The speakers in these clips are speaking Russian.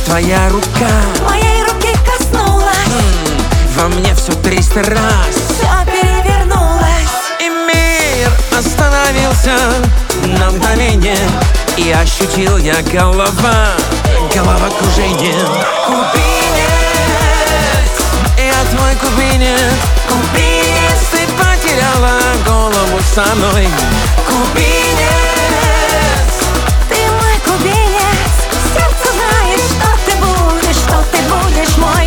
твоя рука моей руки коснулась, во мне все 300 раз, все перевернулось. и мир остановился на мгновение, и ощутил я головокружение. Кубинец, я твой кубинец. Кубинец, ты потеряла голову со мной. Кубинец, Ты мой кубинец, сердце знает, что ты будешь мой.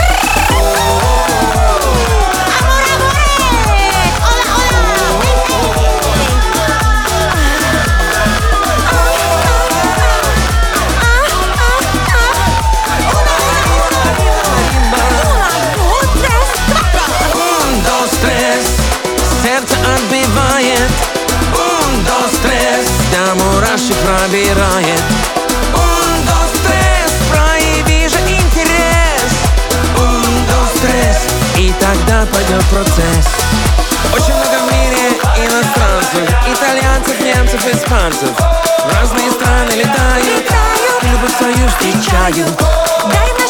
сердце отбивает. Dos, tres, до мурашек пробирает. Dos, tres, прояви же интерес. Dos, tres, и тогда пойдет процесс. Очень много в мире иностранцев, итальянцев, немцев, испанцев. В разные страны летают, любовь свою встречают. Дай